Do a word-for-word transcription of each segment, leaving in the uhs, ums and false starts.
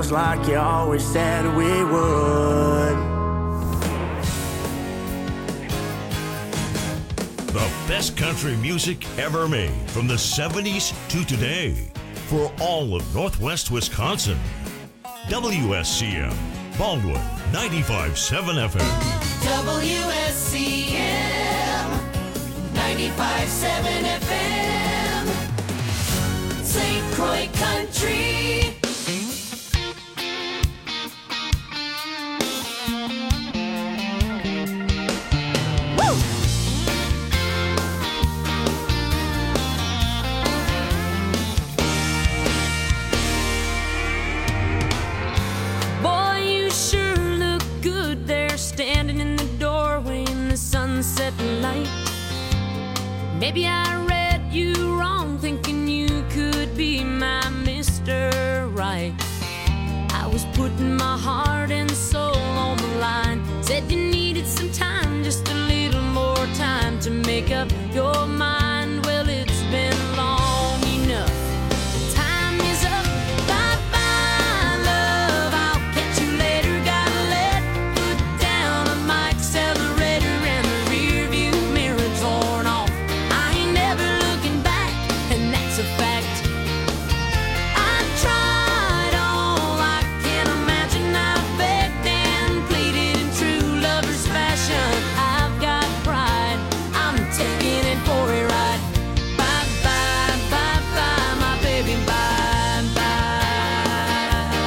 just like you always said we would. The best country music ever made from the seventies to today for all of Northwest Wisconsin. W S C M, Baldwin, ninety-five point seven F M. W S C M, ninety-five point seven F M. Saint Croix Country. Standing in the doorway in the sunset light. Maybe I read you wrong, thinking you could be my Mister Right. I was putting my heart and soul on the line. Said you needed some time, just a little more time to make up your mind. Well, it's been long enough. Time is up. Bye-bye, love. I'll catch you later. Gotta let foot down on my accelerator and the rear view mirror torn off. I ain't never looking back, and that's a fact. I tried all I can imagine. I begged and pleaded in true lover's fashion. I've got pride. I'm taking it for a ride. Bye bye, bye bye, my baby, bye bye.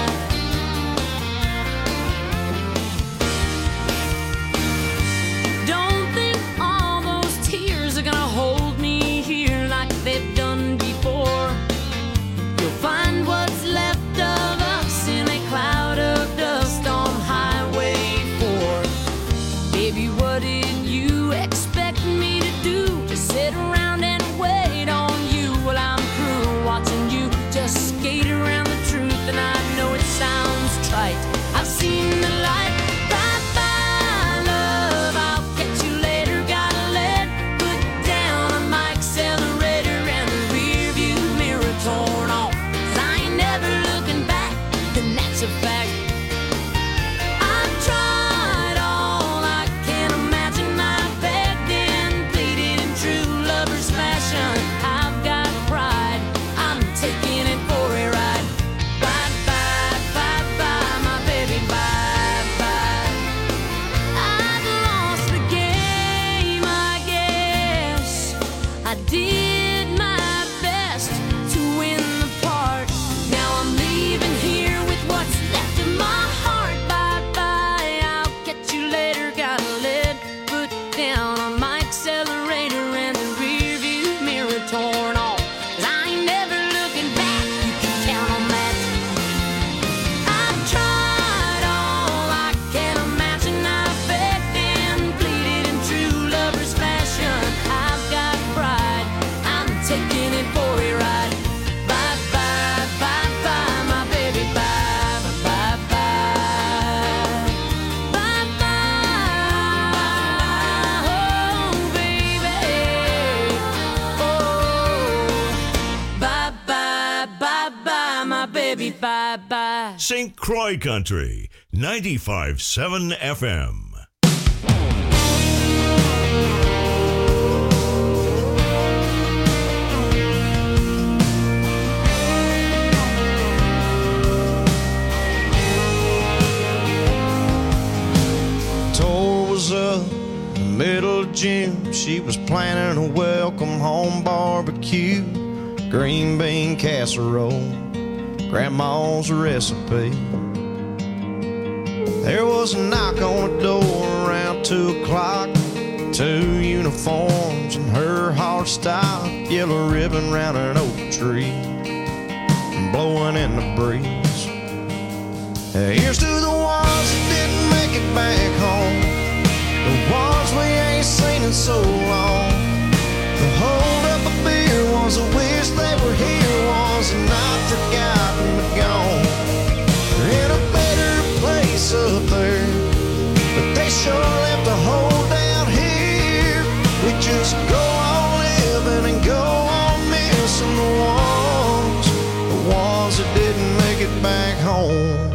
Don't think all those tears are gonna hold me here like they've done before. You'll find what's left of us in a cloud of dust on Highway four. Baby, what did you expect me to do? Just sit around and wait on you? Well, I'm through watching you just skate around the truth, and I know it sounds trite. I've seen the light. Bye bye, love. I'll catch you later. Gotta let foot down on my accelerator and the rear view mirror torn off. 'Cause I ain't never looking back, and that's a fact. I've tried all I can imagine. I begged and pleaded in true lover's fashion. I've got pride. I'm taking it for a ride. Bye bye, bye bye, my baby, bye bye. I've lost the game, I guess. I did my best to win the part. Now I'm leaving here with what's left of my heart. Bye bye, I'll catch you later. Gotta let foot down on my accelerator and the rear view mirror torn off. 'Cause I ain't never looking back, you can count on that. I've tried all I can imagine. I begged and pleaded in true lover's fashion. I've got pride. I'm taking it for a ride. Bye bye, bye bye, my baby, bye bye, bye. Bye bye, oh baby, oh. Bye bye, bye bye, my baby, bye bye. Saint Croix Country, ninety-five point seven F M. Tour was up in the middle of June. She was planning a welcome home barbecue, green bean casserole, grandma's recipe. There was a knock on the door around two o'clock. Two uniforms and her hard style, yellow ribbon round an oak tree, blowing in the breeze. Here's to the ones that didn't make it back home, the ones we ain't seen in so long. The hold up a beer was a wish they were here, was not forgotten but gone. They're in a better place up there, but they sure left a hole down here. We just go on living and go on missing the ones, the ones that didn't make it back home. home.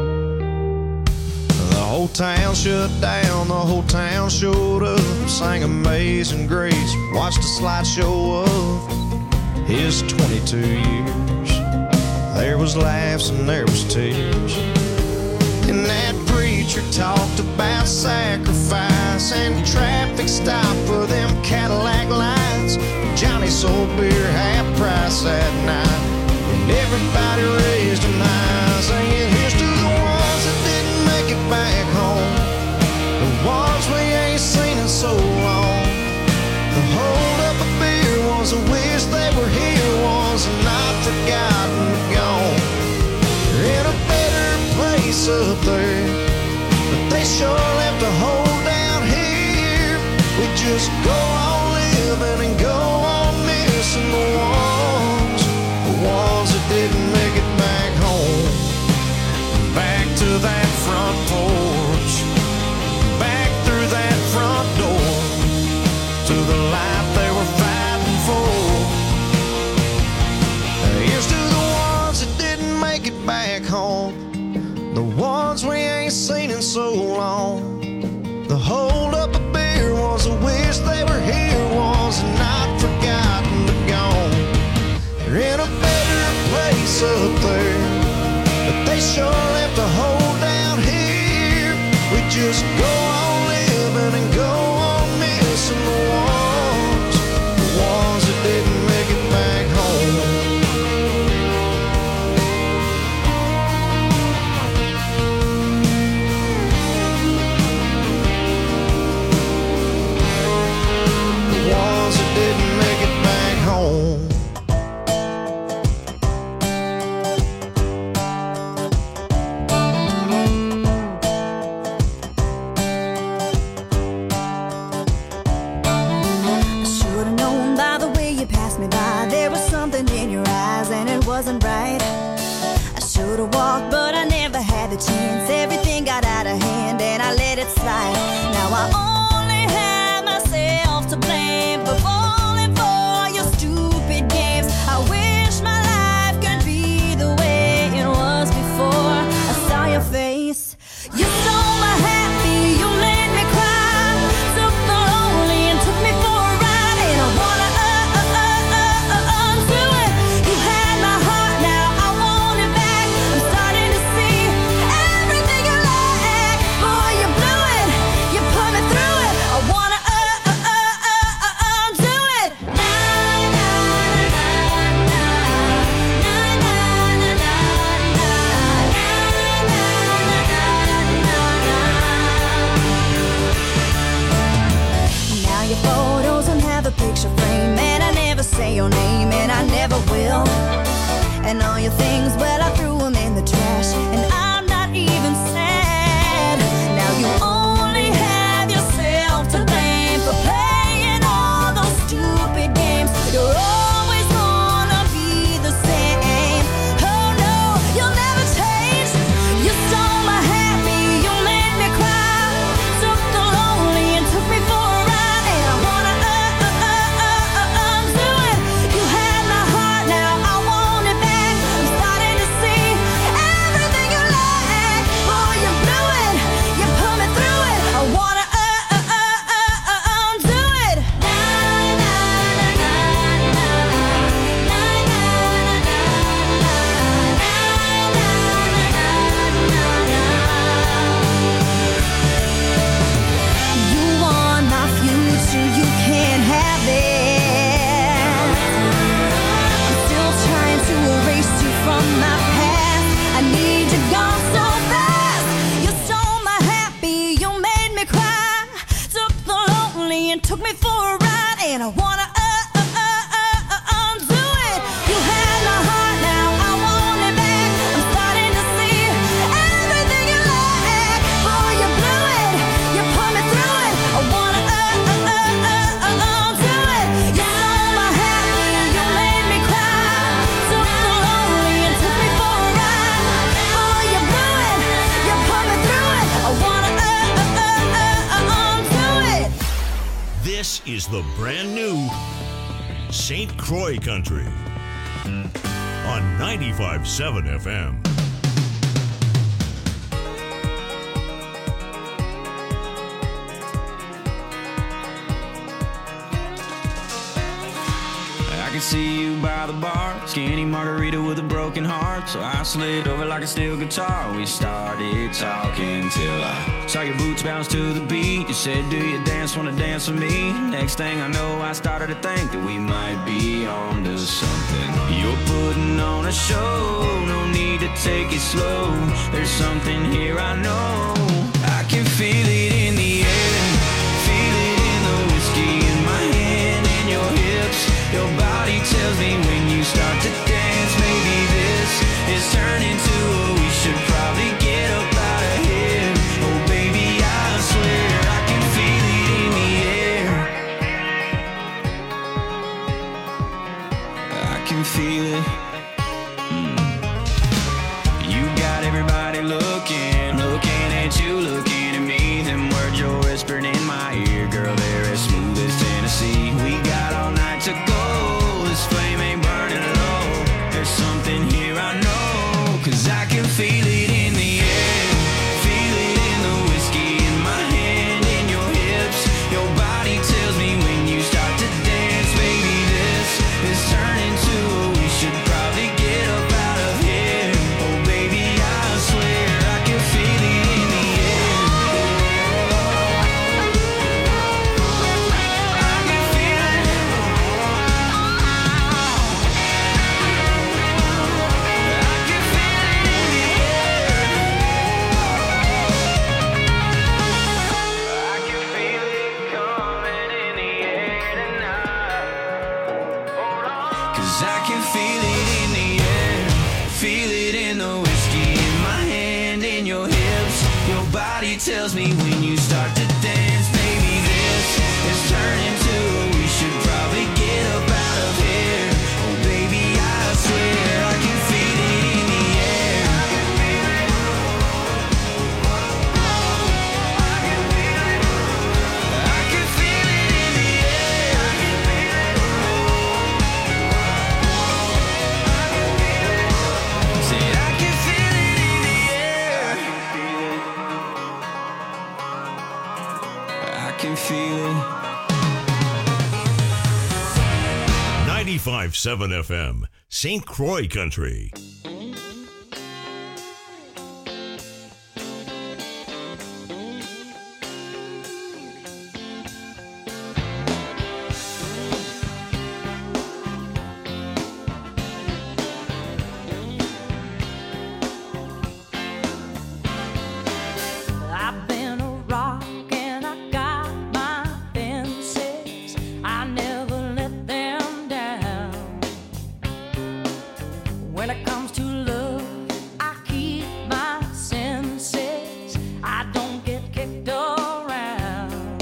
The whole town shut down, the whole town showed up, sang Amazing Grace, watched a slideshow of his twenty-two years. There was laughs and there was tears, and that preacher talked about sacrifice and traffic stop for them Cadillac lights. Johnny sold beer half price that night, and everybody raised them high, singing, here's to the ones that didn't make it back home, the ones we ain't seen in so long. The hold up a beer was a wish they were here, was not forgotten but gone. They're in a better place up there, but they sure left a hole down here. We just go on living and go on missing the ones, the ones that didn't make it back home. Back to that front porch, back through that front door, to the life they were fighting for. Here's to the ones that didn't make it back home, the ones we ain't seen in so long. The hold up a beer was a wish they were here, was not forgotten but gone. They're in a better place up there, but they sure left a hole down here. We just go on living and go on missing the ones, the ones that didn't make it back home. Didn't make it back home. I should've known by the way you passed me by, there was something in your eyes and it wasn't right. I should've walked but I never had the chance, everything got out of hand and I let it slide. Now I only have myself to blame for falling for your stupid games. I wish my life could be the way it was before I saw your face. You stole my happy, you made me cry, took the lonely and took me for a ride, and I wanna uh, uh, uh, uh, uh, undo it. You had my heart, now I want it back. I'm starting to see everything you like. Boy, you blew it, you put me through it. I wanna uh, uh, uh, uh, uh, undo it. Na, na, na, na, na, na, na, na, na, now your photos don't have a picture frame, and I never say your name, and I never will. And all your things, well, I threw them in the trash, and I'm not even sad. Now you only have yourself to blame for playing all those stupid games. You're always gonna be the same. Oh no, you'll never change. You stole my happy, you made me cry, took the lonely and took me for a ride, and I wanna uh, uh, uh, uh, uh, undo it. You had my heart, now I want it back. I'm starting to see everything you like. Boy, you blew it, you put me through it. I wanna uh, uh, uh, uh, uh, undo it. Na, na, na, na, na, na, na, na, na, you want my future, you can't have it. I'm still trying to erase you from my past. I need you gone so fast. You stole my happy, you made me cry, took the lonely and took me for a ride, and I wanna uh, uh, uh, uh, uh, undo it. You had my heart, now I want it back. I'm starting to see everything you like. Boy, you blew it, you put me through it. I wanna uh, uh, uh, uh, uh, undo it. You stole my happy, you made me cry, took the lonely and took me for a ride. Boy, you blew it, you put me through it. I wanna uh, uh, uh, uh, uh, undo it. This is the brand new Saint Croix Country on ninety-five point seven F M. I could see you by the bar, skinny margarita with a broken heart. So I slid over like a steel guitar. We started talking till I saw your boots bounce to the beat. You said, do you dance, wanna dance with me? Next thing I know, I started to think that we might be on to something. You're putting on a show, no need to take it slow. There's something here I know. I can feel it in the air, feel it in the whiskey in my hand and your hips. Your body tells me when you start to dance, maybe this is turning to a we should probably get up out of here. Oh baby, I swear I can feel it in the air. I can feel it. Mm. You got everybody looking, looking at you, looking at me. Them words you're whispering in my ear, girl, they're as smooth as Tennessee. We got all night to go, this flame ain't burning low. There's something here I know, cause I can feel it in the air, feel it in the whiskey in my hand and your hips. Your body tells me when you start to dance, baby, this is turning to a we should probably get up out of here. Oh baby, I swear I can feel it in the air. I can feel it. I can feel it in the air. I can feel it coming in the air tonight. Hold on. Cause I can feel it in the air, feel it in the whiskey in my hand and your hips. Your body tells me when you start to dance, baby, this is turning to a we should probably get up out of here. Oh baby, I swear I can feel it in the air. I can feel it. I can feel it. I can feel it in the air. I can feel it. I can feel it. Said I can feel it in the air. I can feel it. I can feel it. ninety-five point seven F M, Saint Croix Country. I've been a rock and I got my fences. I never let them down. When it comes to love, I keep my senses. I don't get kicked around.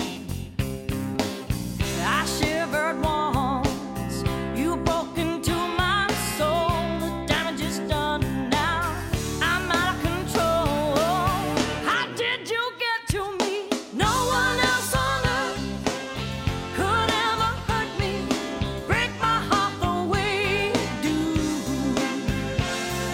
I shivered once, you broke into my soul. The damage is done now, I'm out of control. How did you get to me? No one else on earth could ever hurt me, break my heart the way you do.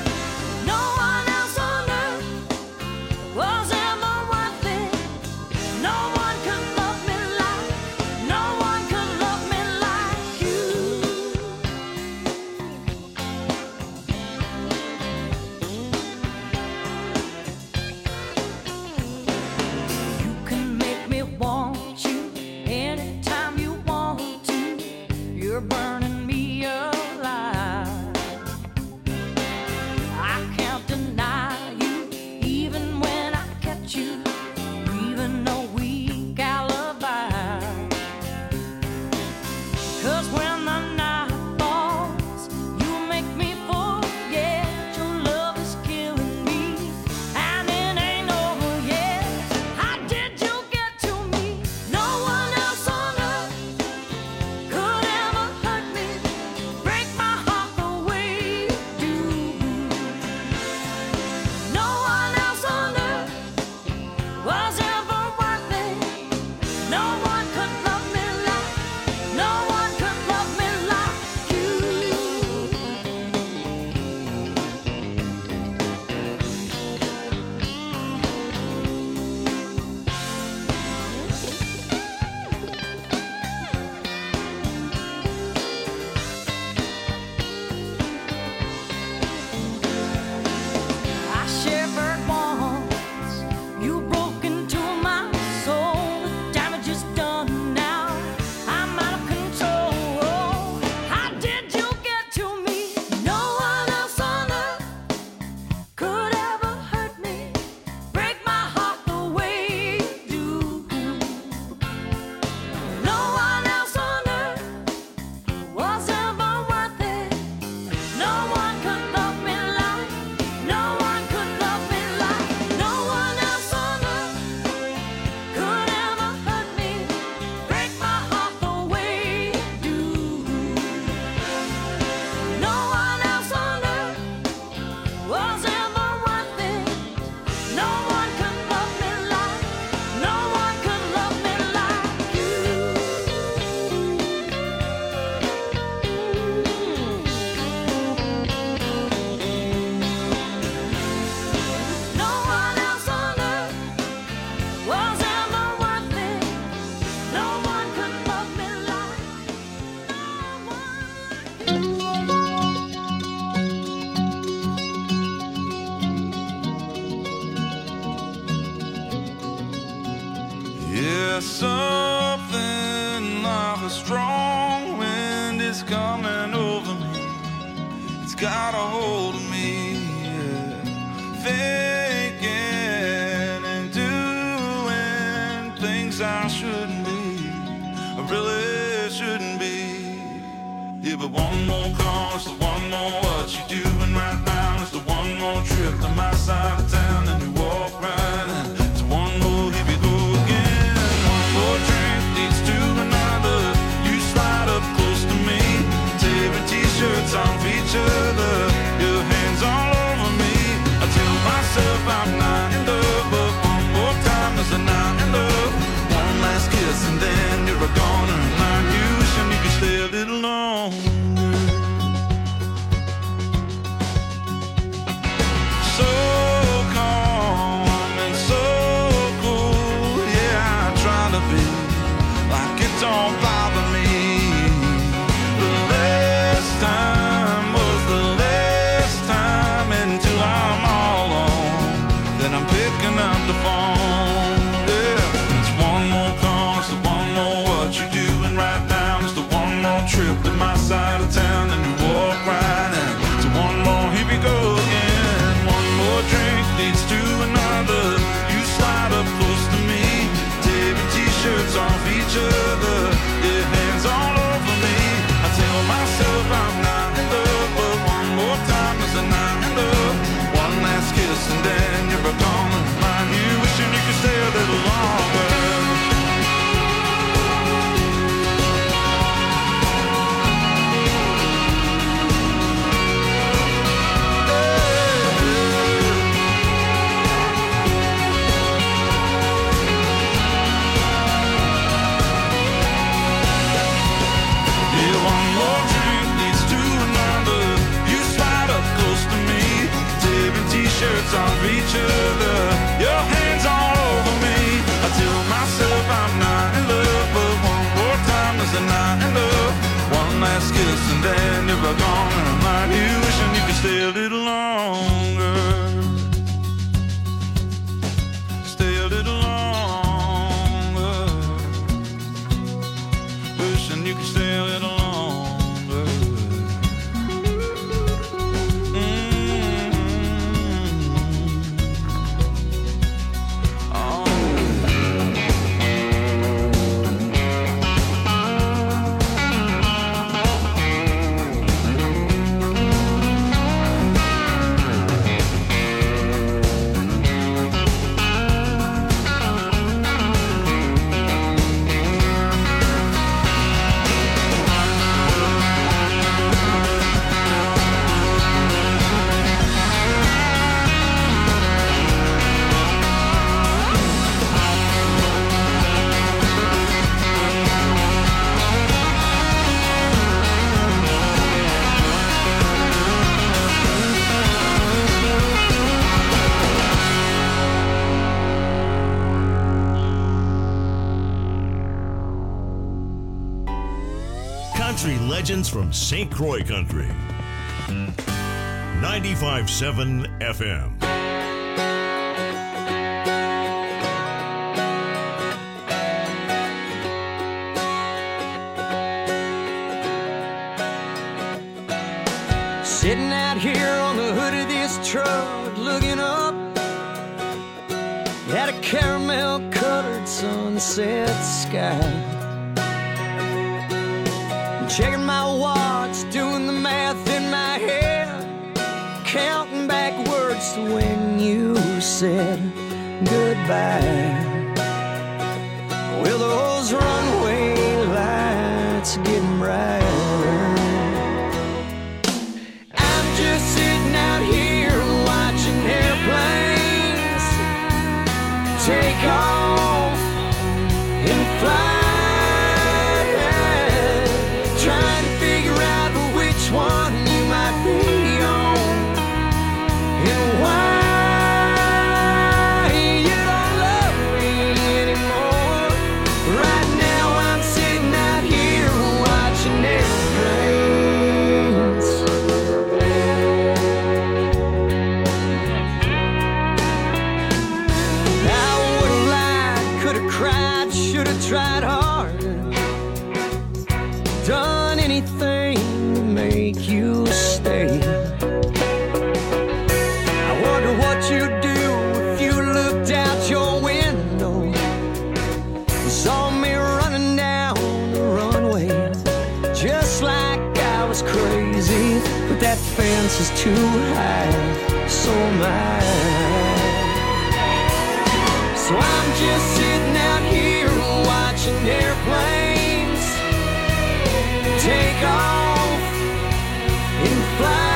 got a hold of me, yeah. Thinking and doing things I shouldn't be, I really shouldn't be. Yeah, but one more call is the one more what you doing right now is the one more trip to my side of town and you walk right in. It's one more here we go again. One more drink leads to another. You slide up close to me, tearing t-shirts off each other, your hands all over me. I tell myself I'm not in love, but one more time is a not in love. One last kiss and then you're gone and remind you wishing you could stay a little longer. So calm and so cool, yeah, I try to be like it don't bother me. The last time was the last time until I'm all alone, then I'm picking up the phone. Yeah, it's one more call, it's the one more what you doing right now, it's the one more trip to my side of town and you walk right in. It's one more, here we go again. One more drink leads to another. You slide up close to me, tearing t-shirts off each other, your hands all over me. I tell myself I'm not in love, but one more time is a not in love. One last kiss and then you're gone and remind you wishing you could stay a little longer. T-shirts off each other, your hands all over me. I tell myself I'm not in love, but one more time is a not in love. One last kiss and then you're gone and remind you wishing you could stay a little longer. Stay a little longer. Wishing you could stay a little longer. Country legends from Saint Croix Country. ninety-five point seven F M. Sitting out here on the hood of this truck, looking up at a caramel-colored sunset sky. Checking my watch, doing the math in my head, counting backwards to when you said goodbye. Well, those runway lights are getting brighter. I'm just sitting out here watching airplanes take off and fly. One you might be on, and why you don't love me anymore. Right now I'm sitting out here watching airplanes. I would've lied, could've cried, should've tried harder, done anything make you stay. that fence is too high, so am I. So I'm just sitting out here watching airplanes take off and fly,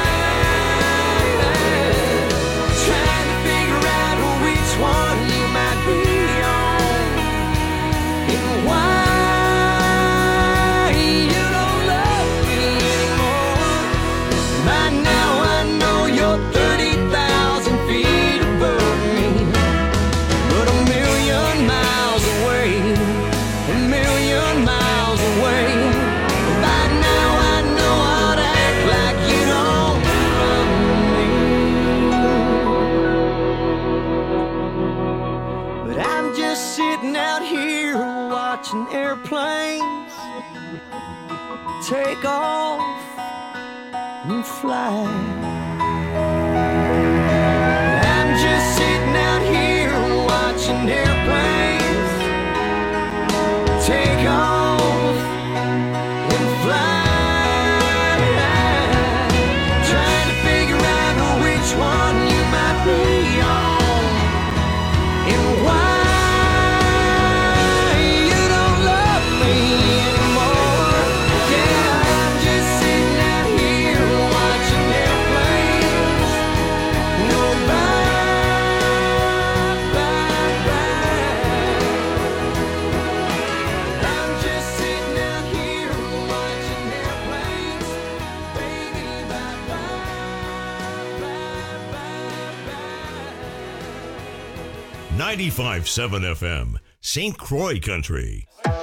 trying to figure out which one you might be on and why. Airplanes take off and fly. I'm just sitting out here watching airplanes take off and fly, trying to figure out which one you might be on and why. ninety-five point seven F M, Saint Croix Country.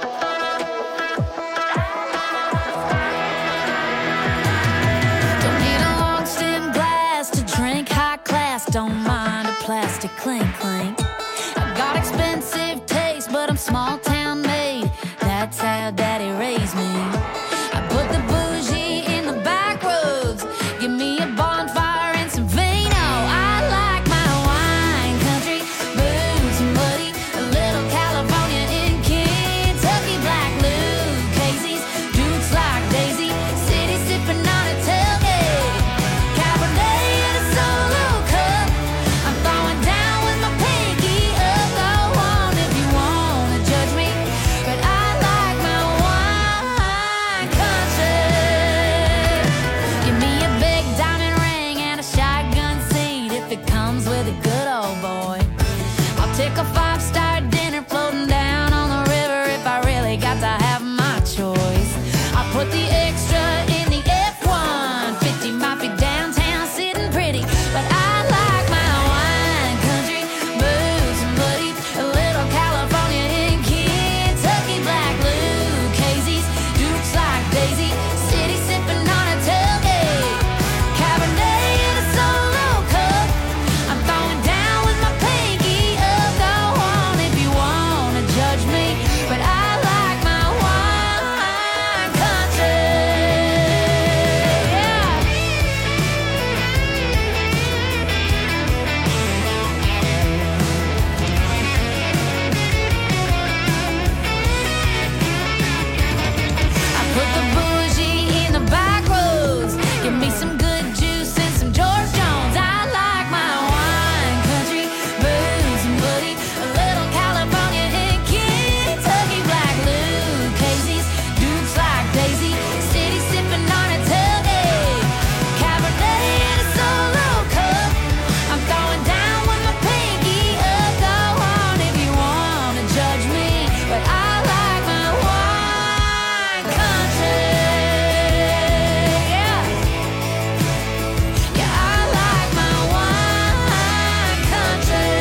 Don't need a long stem glass to drink high class. Don't mind a plastic clink clink. I've got expensive taste, but I'm small town made. That's how daddy raised me. I put the bougie in the back roads. Give me a bonfire and some vino. I like my wine country, booze and muddy, a little California in Kentucky, black Lucchese's, Dukes like Daisy, city sipping on a tailgate, Cabernet in a solo cup. I'm throwing down with my pinky up. Go on if you wanna judge me, but I like my wine country. Give me a big diamond ring and a shotgun seat if it comes with a good old boy. I'll take a five-star dinner floating down on the river if I really got to have my choice. I'll put the extra in the F one fifty, might be downtown sitting pretty, but I like my wine country, booze and muddy, a little California in Kentucky, black Lucchese's, Dukes like Daisy, city sipping on a tailgate, Cabernet in a solo cup. I'm throwing down with my pinky up. Go on if you wanna judge me, but I like my wine country. Yeah. I put the bougie in the back roads. Give me some good juice and some George Jones. I like my wine country, booze and muddy, a little California in Kentucky, black Lucchese's, Dukes like Daisy, city sipping on a tailgate, Cabernet in a solo cup. I'm throwing down with my pinky up. Go on if you wanna judge me, but I like my wine country. Yeah. Yeah, I like my wine country.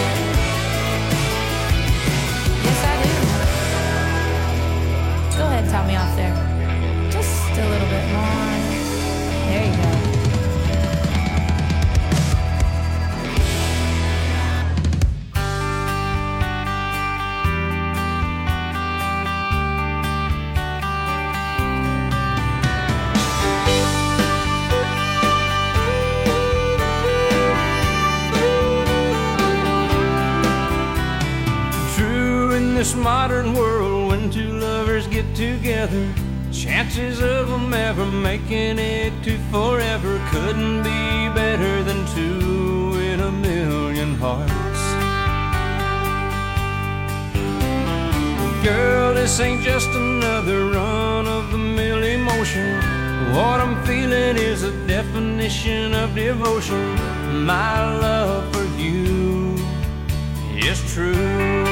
Yes, I do. Go ahead, top me off there. Just a little bit more. There you go. True in this modern world, when two lovers get together, Chances of them ever making it to forever couldn't be better than two in a million hearts. Girl, this ain't just another run-of-the-mill emotion. What I'm feeling is a definition of devotion. My love for you is true.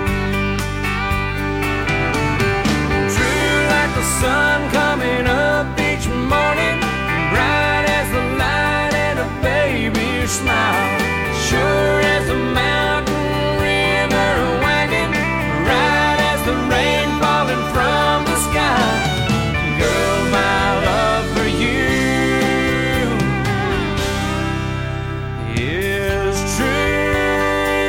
True like the sun coming up each morning, bright as the light and a baby's smile, sure as the mountain river winding, right as the rain falling from the sky. Girl, my love for you is true.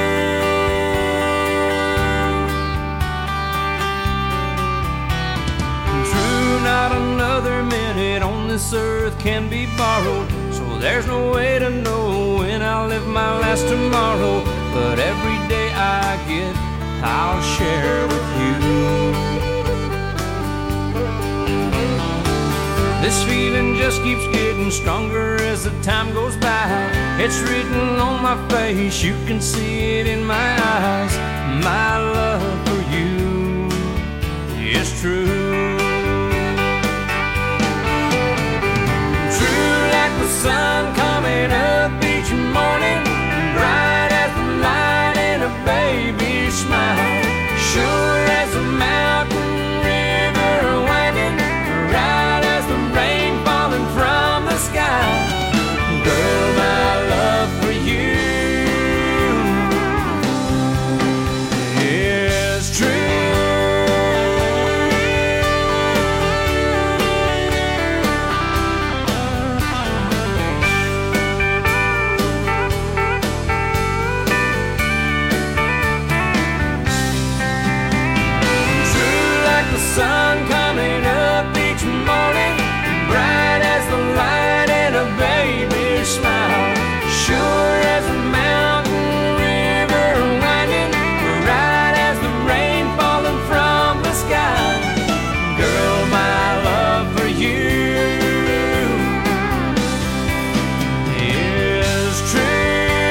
True, not another minute on this earth can be borrowed, so there's no way to know when I'll live my last tomorrow. But every day I get, I'll share with you. This feeling just keeps getting stronger as the time goes by. It's written on my face, you can see it in my eyes. My love for you is true. True like the sun coming up each morning, bright as the light in a baby's smile, sure as the mountain river winding, right as the rain falling from the sky. Girl, my love for you is true. Sun coming up each morning, bright as the light and a baby's smile, sure as the mountain river winding, right as the rain falling from the sky. Girl, my love for you is true.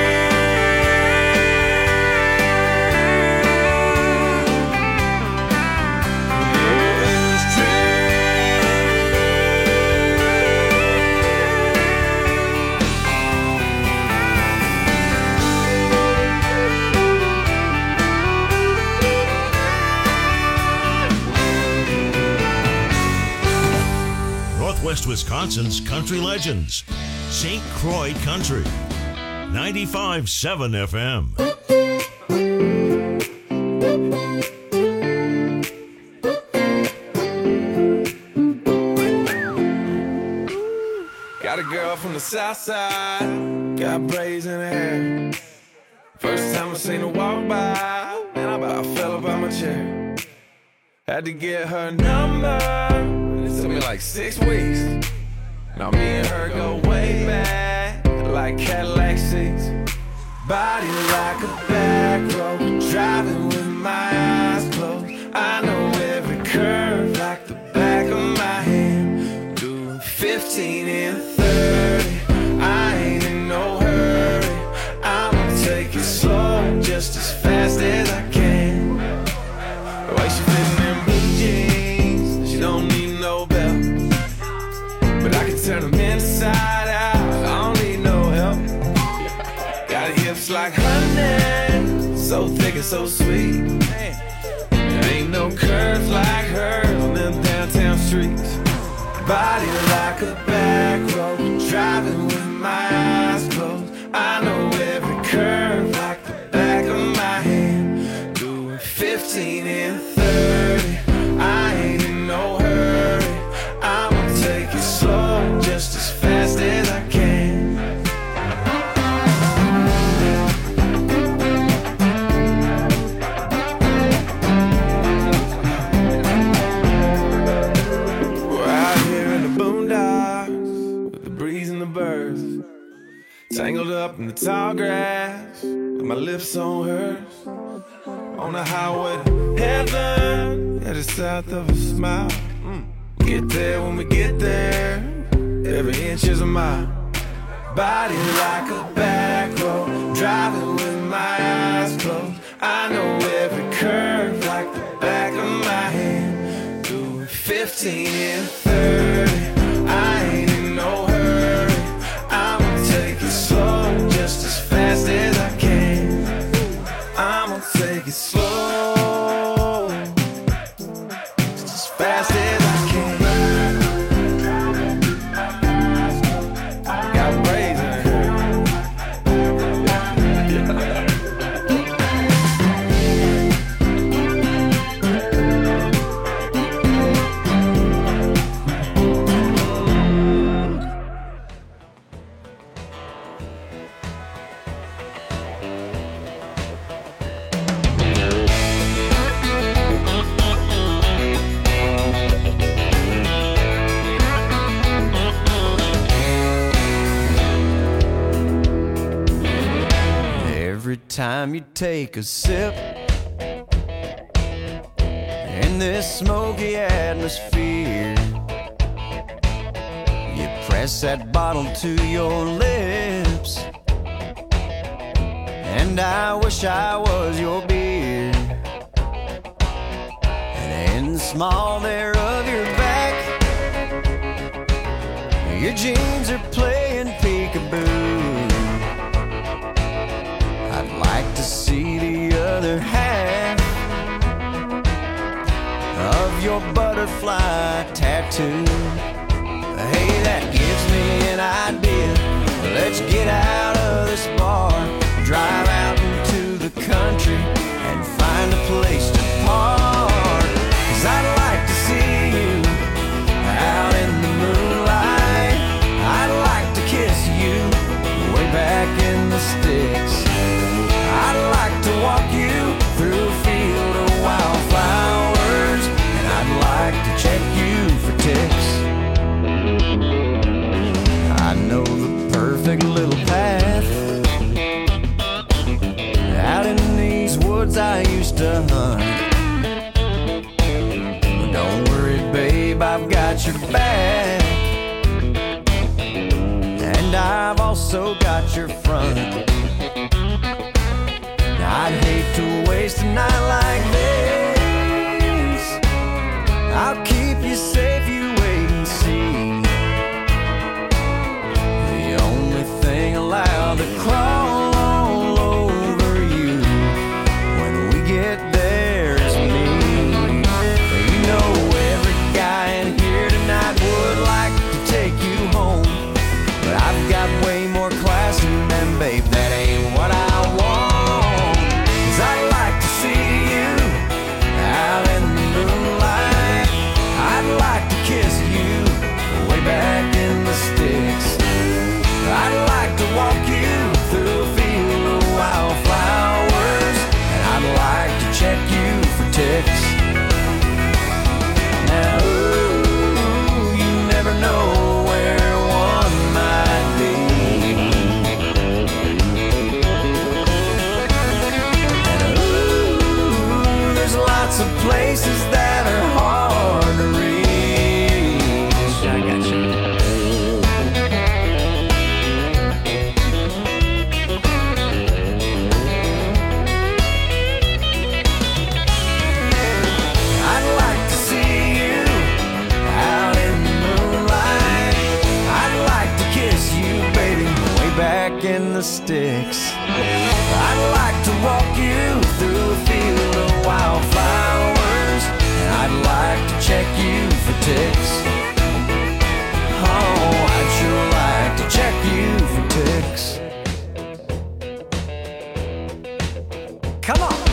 Northwest Wisconsin's country legends. Saint Croix Country. ninety-five point seven F M. Got a girl from the south side, got braids in her hair. First time I seen her walk by, man, I about fell up out my chair. Had to get her number, it took me like six weeks. Now me and her go way back, like Cadillac seats. Body like a back road, driving with my eyes closed. I know every curve like the back of my hand. Doing fifteen and thirty, I ain't in no hurry. I'ma take it slow, just as fast as I can. The way she fits in them blue jeans, she don't need no belt, but I can turn them inside out, I don't need no help. Got hips like honey, so thick and so sweet. There ain't no curves like hers on them downtown streets. Body like a back road, driving with my eyes closed. I know every curve like the back of my hand. Doing fifteen and thirty, I ain't in no hurry. I'ma take it slow, just as fast as I can. Tangled up in the tall grass, with my lips on hers. On the highway to heaven, yeah, just south of a smile. Mm. get there when we get there. Every inch is a mile. Body like a back road, driving with my eyes closed. I know every curve like the back of my hand. Doing fifteen and thirty, I ain't in no hurry. I'ma take it slow, just as fast as I can. I'ma take it slow, just as fast as I can. Got braids in her hair. Every time you take a sip in this smoky atmosphere, you press that bottle to your lips, and I wish I was your beer. And in the small there of your back, your jeans are playing peekaboo. I'd like to see the other half of your butterfly tattoo. Hey, that gives me an idea. Let's get out of this bar, drive out into the country and find a place to park. 'Cause I'd like to see you out in the moonlight. I'd like to kiss you way back in the sticks. I'd like to walk you through a field of wildflowers, and I'd like to check you for ticks. I know the perfect little path out in these woods I used to hunt. But don't worry, babe, I've got your back, and I've also got your front. I'd hate to waste a night like this. I'll keep you safe, you wait and see. The only thing allowed to crawl all over you when we get there is me. You know every guy in here tonight would like to take you home, but I've got way more class than them, babe, that ain't what I want. I'd like to see you out in the moonlight. I'd like to kiss you way back in the sticks. I'd like to walk you through a field of wildflowers, and I'd like to check you for ticks. Now, ooh, you never know where one might be. Lots of places that are hard to reach. I got you. I'd like to see you out in the moonlight. I'd like to kiss you, baby, way back in the sticks. I'd like to walk you through a field of wildflowers, and I'd like to check you for ticks. Oh, I'd sure like to check you for ticks. Come on.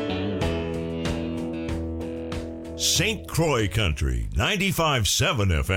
Saint Croix Country, ninety-five point seven F M.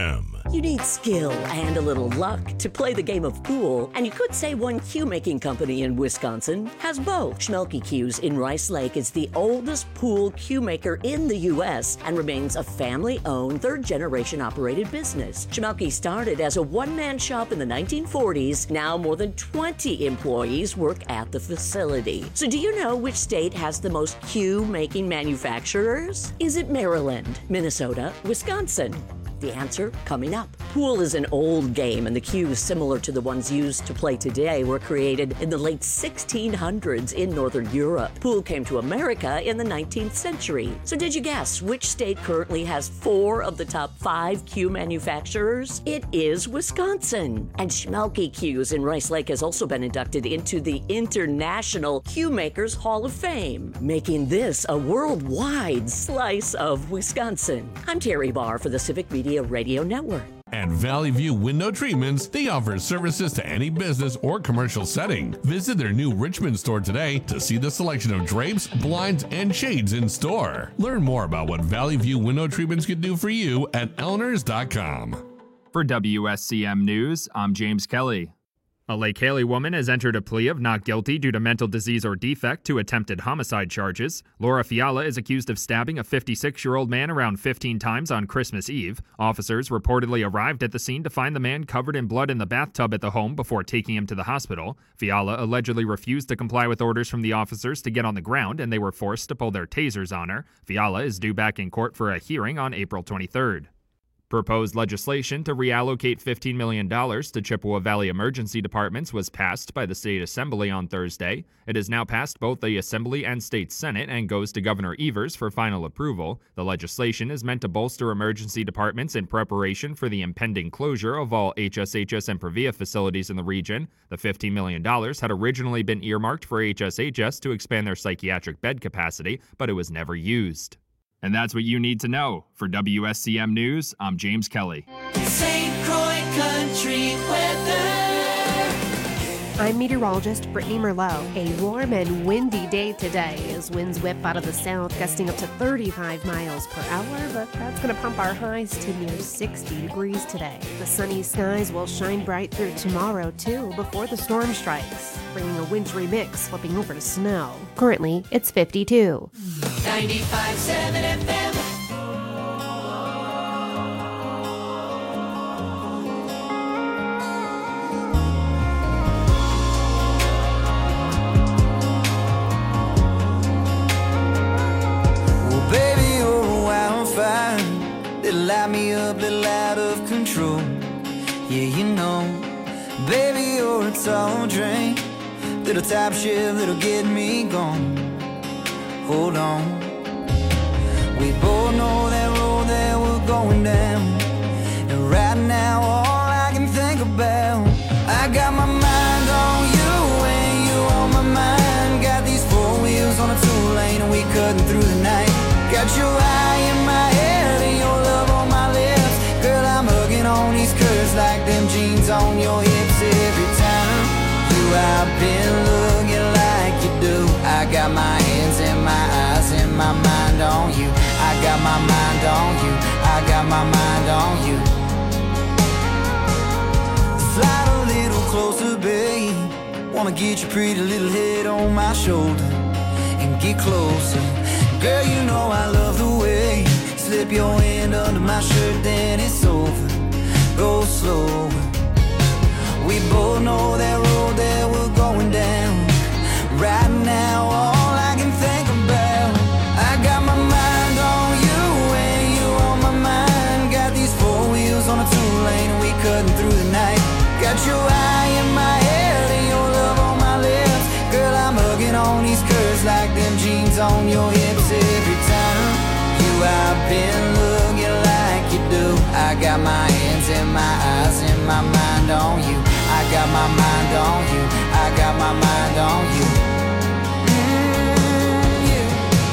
You need skill and a little luck to play the game of pool, and you could say one cue-making company in Wisconsin has both. Schmelke Cues in Rice Lake is the oldest pool cue maker in the U S and remains a family-owned, third-generation operated business. Schmelke started as a one-man shop in the nineteen forties. Now more than twenty employees work at the facility. So do you know which state has the most cue-making manufacturers? Is it Maryland, Minnesota, Wisconsin? The answer coming up. Pool is an old game, and the cues similar to the ones used to play today were created in the late sixteen hundreds in Northern Europe. Pool came to America in the nineteenth century. So did you guess which state currently has four of the top five cue manufacturers? It is Wisconsin. And Schmelke Cues in Rice Lake has also been inducted into the International Cue Makers Hall of Fame, making this a worldwide slice of Wisconsin. I'm Terry Barr for the Civic Media Radio Network. At Valley View Window Treatments, they offer services to any business or commercial setting. Visit their new Richmond store today to see the selection of drapes, blinds, and shades in store. Learn more about what Valley View Window Treatments can do for you at Elners dot com. For W S C M News, I'm James Kelly. A Lake Haley woman has entered a plea of not guilty due to mental disease or defect to attempted homicide charges. Laura Fiala is accused of stabbing a fifty-six-year-old man around fifteen times on Christmas Eve. Officers reportedly arrived at the scene to find the man covered in blood in the bathtub at the home before taking him to the hospital. Fiala allegedly refused to comply with orders from the officers to get on the ground, and they were forced to pull their tasers on her. Fiala is due back in court for a hearing on April twenty-third. Proposed legislation to reallocate fifteen million dollars to Chippewa Valley emergency departments was passed by the state assembly on Thursday. It has now passed both the Assembly and State Senate and goes to Governor Evers for final approval. The legislation is meant to bolster emergency departments in preparation for the impending closure of all H S H S and Previa facilities in the region. The fifteen million dollars had originally been earmarked for H S H S to expand their psychiatric bed capacity, but it was never used. And that's what you need to know. For W S C M News, I'm James Kelly. Saint Croix Country Weather. I'm meteorologist Brittany Merlot. A warm and windy day today as winds whip out of the south, gusting up to thirty-five miles per hour, but that's going to pump our highs to near sixty degrees today. The sunny skies will shine bright through tomorrow, too, before the storm strikes, bringing a wintry mix flipping over to snow. Currently, it's fifty-two. ninety-five point seven F M. Well, baby, you're a wildfire that light me up, that out of control. Yeah, you know, baby, you're a tall drink, little top shift that'll get me gone. Hold on, we both know that road that we're going down, and right now all I can think about, I got my mind on you and you on my mind. Got these four wheels on a two-lane and we cutting through the night. Got your eye in my head and your love on my lips. Girl, I'm hugging on these curves like them jeans on your hips. Every time you I've been looking like you do. I got my hands and my eyes and my mind on you. I got my mind on you. I got my mind on you. Slide a little closer, babe. Wanna get your pretty little head on my shoulder and get closer. Girl, you know I love the way you slip your hand under my shirt, then it's over. Go slow. We both know that road that we're going down. Right now, all I can think about, I got my mind on you and you on my mind. Got these four wheels on a two-lane and we cutting through the night. Got your eye in my head and your love on my lips. Girl, I'm hugging on these curves like them jeans on your hips. Every time you I've been looking like you do. I got my hands and my eyes and my mind on you. I got my mind on you. I got my mind on you. Mm, yeah.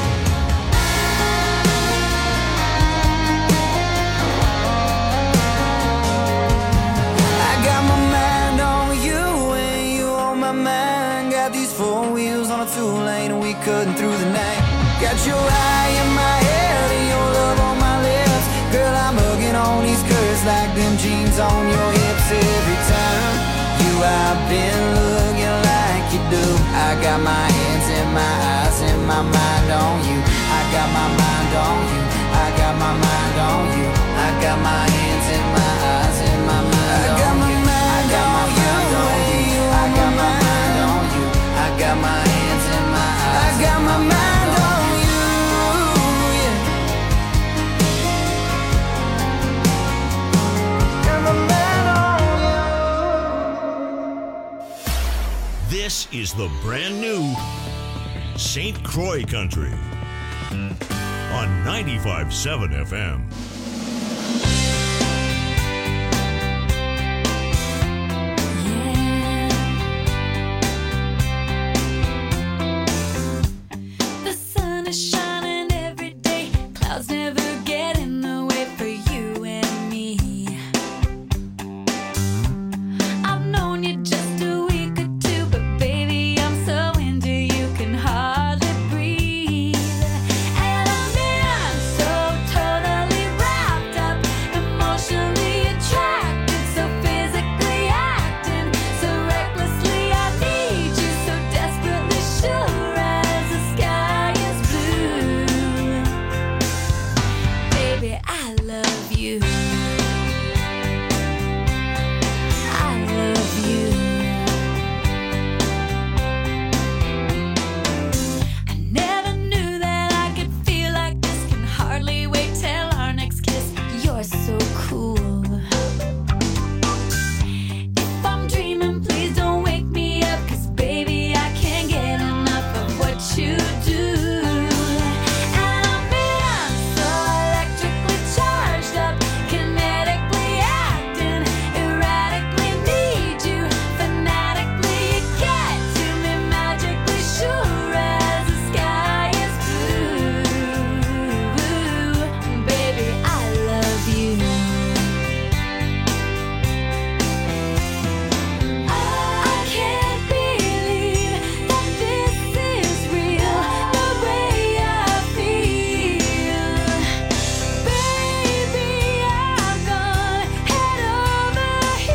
I got my mind on you and you on my mind. Got these four wheels on a two-lane and we cutting through the night. Got your eye in my head and your love on my lips. Girl, I'm hugging on these curves like them jeans on your hips every time you out been looking like you do. I got my hands and my eyes and my mind on you. I got my mind on you. I got my mind on you. I got my hands and my eyes and my mind on you. I got my mind on you. I got my mind on you. I got my hands and my eyes. I got my mind on you. Yeah. Got my mind on you. This is the brand new Saint Croix Country on ninety-five point seven F M. The sun is shining every day. Clouds never get in the way for you and me. I've known you just a week or two, but baby, I'm so into you, can hardly breathe. And I'm in so totally wrapped up, emotionally attracted, so physically acting, so recklessly I need you, so desperately sure as the sky is blue. Baby, I love you. I love you. I never knew that I could feel like this. Can hardly wait till our next kiss. You're so cool. If I'm dreaming, please don't wake me up, 'cause baby, I can't get enough of what you do. And I'm in so electrically charged up, kinetically acting, erratically need you, fanatically you get to me, magically sure as the sky is blue. Baby, I love you. I can't believe that this is real, the way I feel. Baby, I've gone head over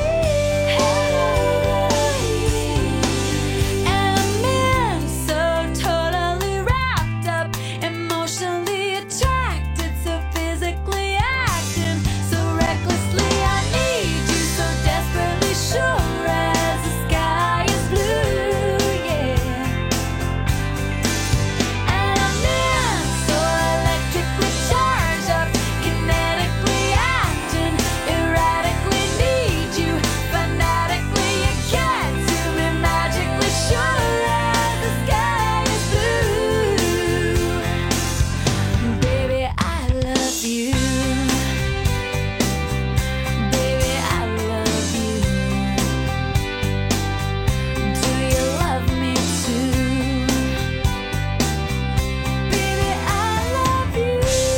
heels. And I'm in so totally wrapped up, emotionally attracted, so physically acting, so recklessly I need you, so desperately sure as the sky is blue, yeah. And I'm in so electrically charged up, kinetically acting, erratically need you, fanatically you get to me, magically sure as the sky is blue. Baby, I love you. Baby, I love you. Do you love me too? Baby, I love you.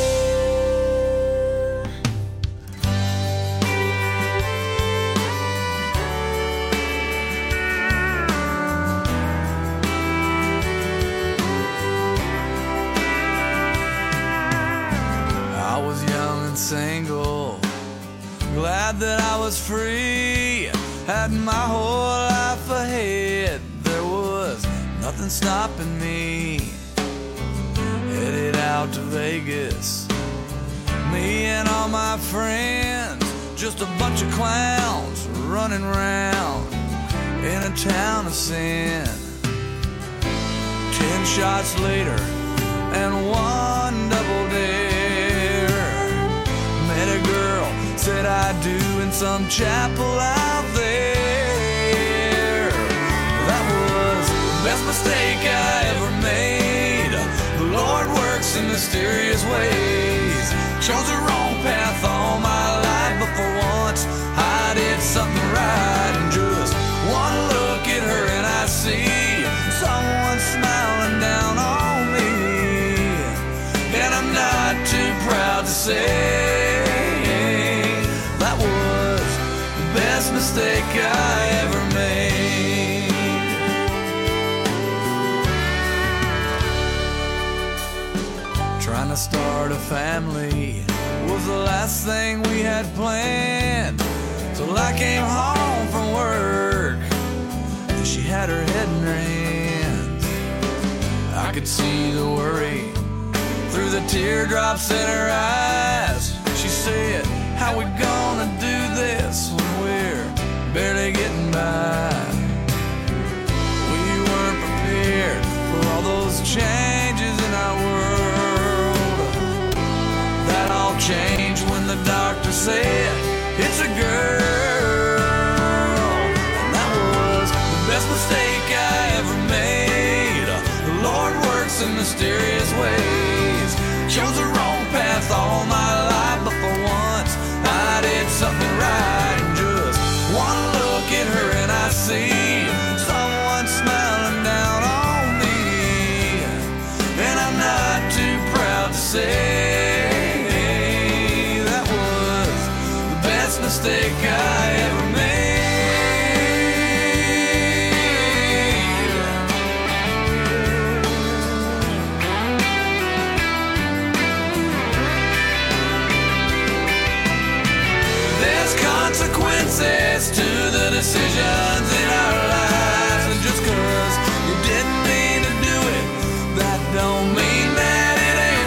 I was young and single, glad that I was free. Had my whole life ahead, there was nothing stopping me. Headed out to Vegas, me and all my friends, just a bunch of clowns running around in a town of sin. Ten shots later and one double dare. Met a girl, said I do, in some chapel out there. That was the best mistake I ever made. The Lord works in mysterious ways. Chose the wrong path all my life, but for once I did something right. And just one look at her and I see someone smiling down on me. And I'm not too proud to say that was the best mistake I ever made. Trying to start a family was was the last thing we had planned. Till I came home from work, and she had her head in her hands. I could see the worry through the teardrops in her eyes. She said, how we gonna do this when we're barely getting by? We weren't prepared for all those changes in our world. That all changed when the doctor said, it's a girl. And that was the best mistake I ever made. The Lord works in mysterious ways. Chose the wrong path all my life, but for once I did something right. And just one look at her and I see someone smiling down on me. And I'm not too proud to say that was the best mistake I ever made. Consequences to the decisions in our lives, and just cause you didn't mean to do it, that don't mean that it ain't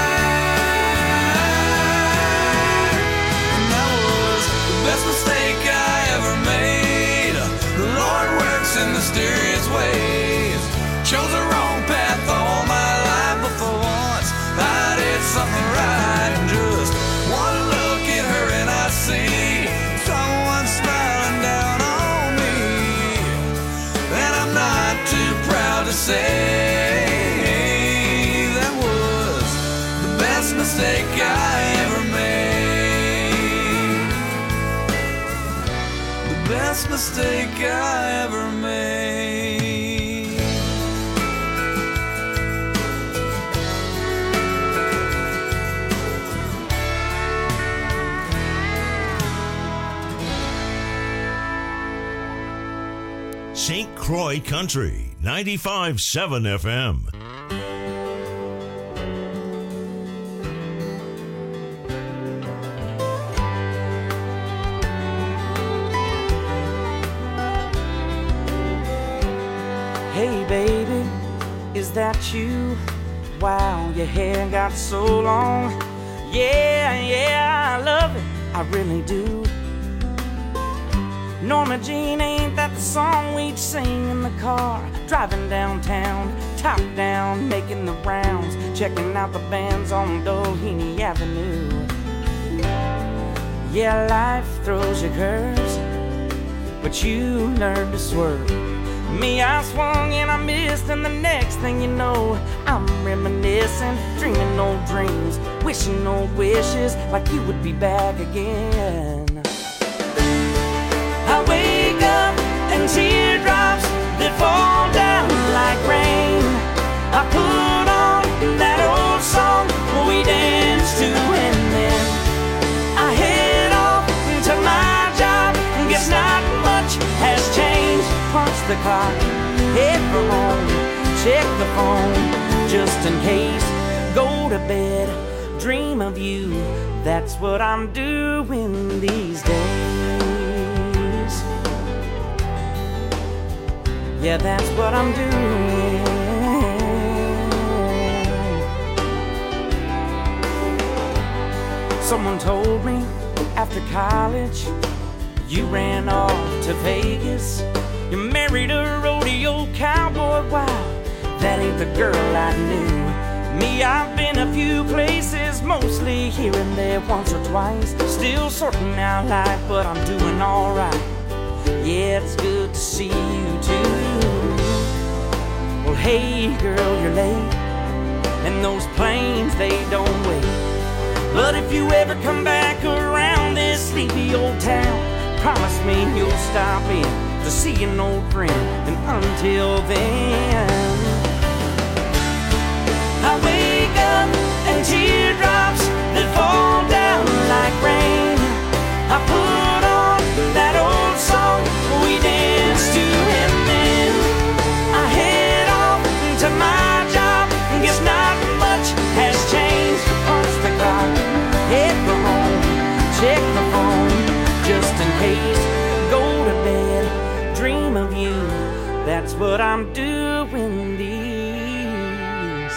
right. And that was the best mistake I ever made. The Lord works in mysterious ways. Chose the wrong path all my life, but for once I did something right. And just one look at her and I see someone smiling down on me. And I'm not too proud to say that was the best mistake I ever made. The best mistake I ever made. Saint Croix Country, ninety-five point seven F M. Hey baby, is that you? Wow, your hair got so long. Yeah, yeah, I love it, I really do. Norma Jean, ain't that the song we'd sing in the car? Driving downtown, top down, making the rounds, checking out the bands on Doheny Avenue. Yeah, life throws you curves, but you learn to swerve. Me, I swung and I missed, and the next thing you know, I'm reminiscing, dreaming old dreams, wishing old wishes, like you would be back again. I wake up and teardrops that fall down like rain. I put on that old song we danced to, and then I head off to my job. Guess not much has changed. Punch the clock, head for home, check the phone just in case. Go to bed, dream of you. That's what I'm doing these days. Yeah, that's what I'm doing. Someone told me after college you ran off to Vegas. You married a rodeo cowboy. Wow, that ain't the girl I knew. Me, I've been a few places, mostly here and there, once or twice. Still sorting out life, but I'm doing alright. Yeah, it's good to see you too. Well, hey girl, you're late, and those planes, they don't wait. But if you ever come back around this sleepy old town, promise me you'll stop in to see an old friend. And until then, I wake up and teardrops that fall down like rain. I put on that old song we danced to, and then I head off to my job. Guess not much has changed. Punch the clock, head for home, that's what I'm doing these.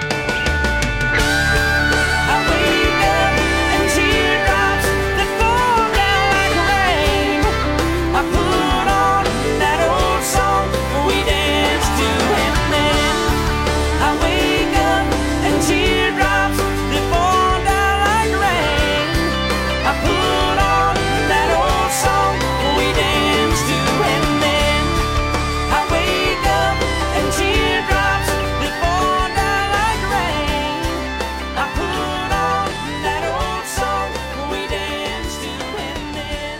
I wake up and teardrops that fall down like rain. I put on that old song we danced to, and then I wake up and teardrops that fall down like rain. I put on that old song we danced to, and then I wake up and teardrops that fall down like rain. I put on that old song we danced to, and then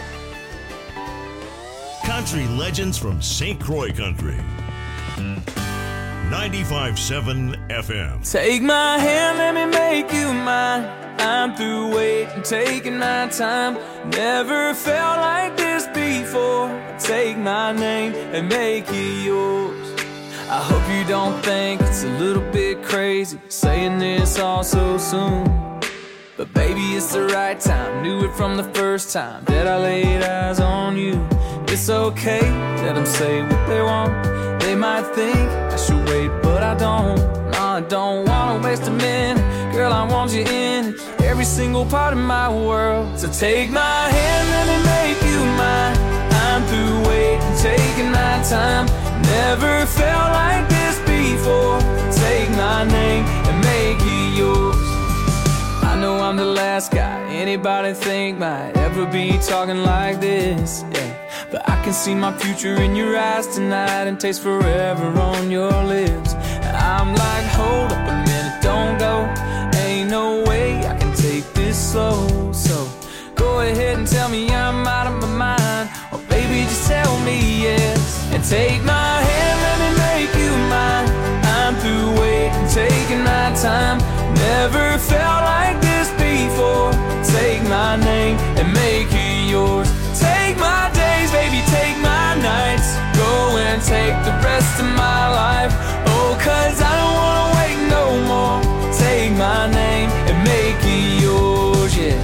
Country legends from Saint Croix Country. ninety-five point seven F M. Take my hand, let me make you mine. I'm through waiting, taking my time. Never felt like this before. Take my name and make it yours. I hope you don't think it's a little bit crazy saying this all so soon. But baby, it's the right time. Knew it from the first time that I laid eyes on you. It's okay, let them say what they want. They might think I should wait, but I don't. No, I don't wanna waste a minute. Girl, I want you in every single part of my world. So take my hand, let me make you mine. I'm through waiting, taking my time. Never felt like this before. Take my name and make it yours. I know I'm the last guy anybody think might ever be talking like this, yeah. But I can see my future in your eyes tonight and taste forever on your lips. I'm like, hold up a minute, don't go. Ain't no way I can take this slow. So go ahead and tell me I'm out of my mind, or baby just tell me yes. And take my hand, let me make you mine. I'm through waiting, taking my time. Never felt like this before. Take my name and make it yours. Take my days, baby, take my nights. Go and take the rest of my life. Oh, cause I don't wanna wait no more. Take my name and make it yours, yeah.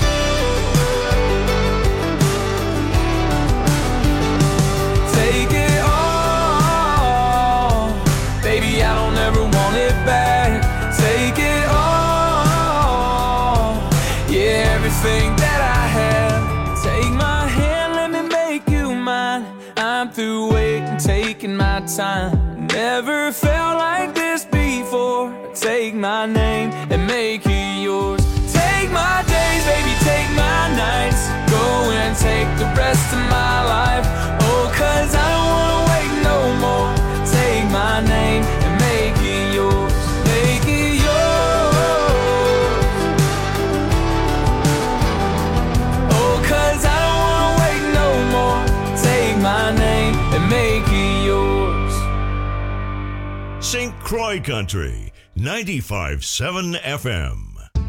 Take it all, baby, I don't ever want it back. Take it all, yeah, everything that I have. Take my hand, let me make you mine. I'm through waiting, taking my time. Never felt like this before. Take my name and make it yours. Take my days, baby, take my nights. Go and take the rest of my life. Oh, cause I don't wanna wait no more. Take my name and make it yours. Make it yours. Oh, cause I don't wanna wait no more. Take my name and make it yours. Saint Croix Country, ninety-five point seven F M.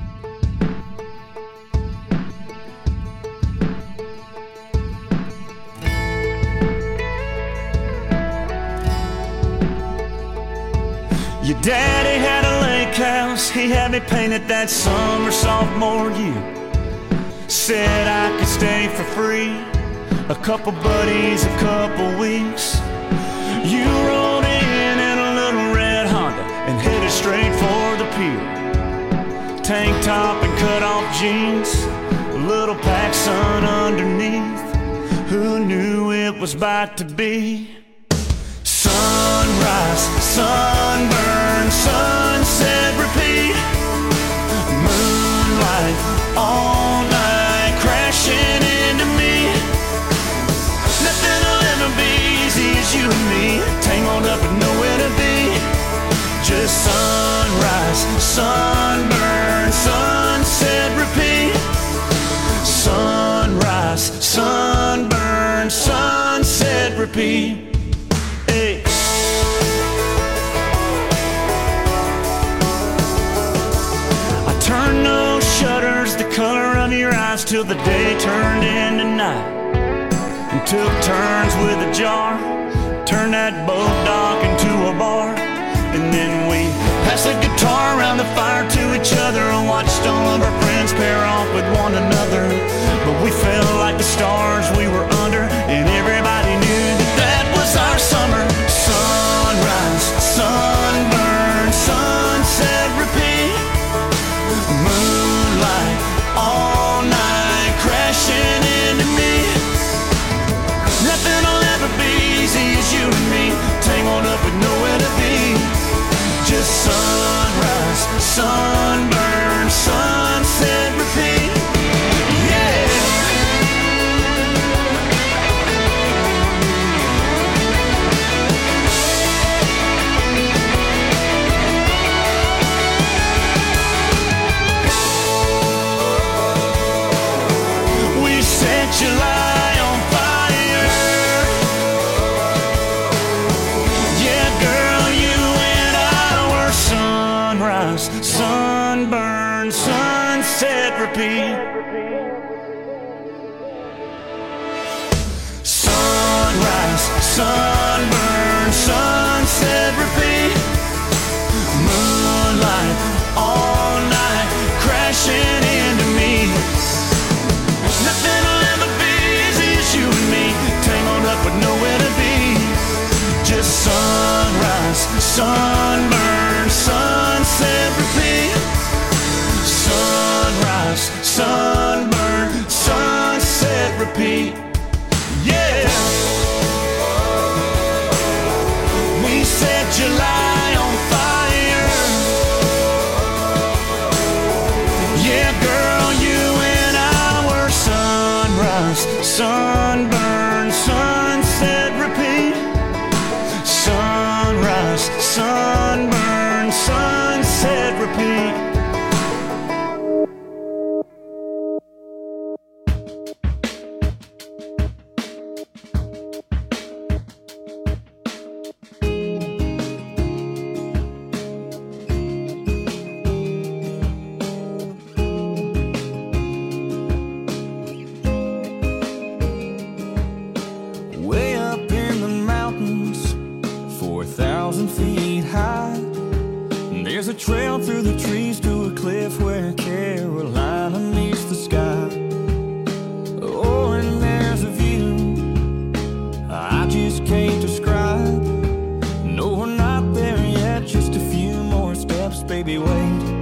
Your daddy had a lake house, he had me painted that summer sophomore year. Said I could stay for free, a couple buddies, a couple weeks. You rolled in in a little red Honda and headed straight for the pier. Tank top and cut off jeans, a little PacSun underneath. Who knew it was about to be? Sunrise, sunburn, sunset, repeat. Moonlight, all night, crashing into me. Nothing will ever be easy as you and me, tangled up and nowhere to be. Just sunrise, sunburn, sunset, repeat. Sunrise, sunburn, sunset, repeat. Hey. I turned those shutters the color of your eyes till the day turned into night, and took turns with a jar, turned that boat dock into a bar. And then we passed the guitar around the fire to each other and watched all of our friends pair off with one another. But we felt like the stars we were under, and everybody knew that that was our summer. sunset, repeat. Sunrise, sunburn, sunset, repeat. Moonlight, all night, crashing into me. Nothing will ever be easy as you and me, tangled up with nowhere to be. Just sunrise, sunburn, sunset, repeat. Sunrise, sunburn, sunset, repeat. Yeah. We set July on fire. Yeah, girl, you and I were sunrise, sunburn, sunset, repeat. Sunrise, sunburn, sunset, repeat. Way up in the mountains, four thousand feet high, there's a trail through the trees to a cliff where Carolina meets the sky. Oh, and there's a view I just can't describe. No, we're not there yet, just a few more steps, baby, wait.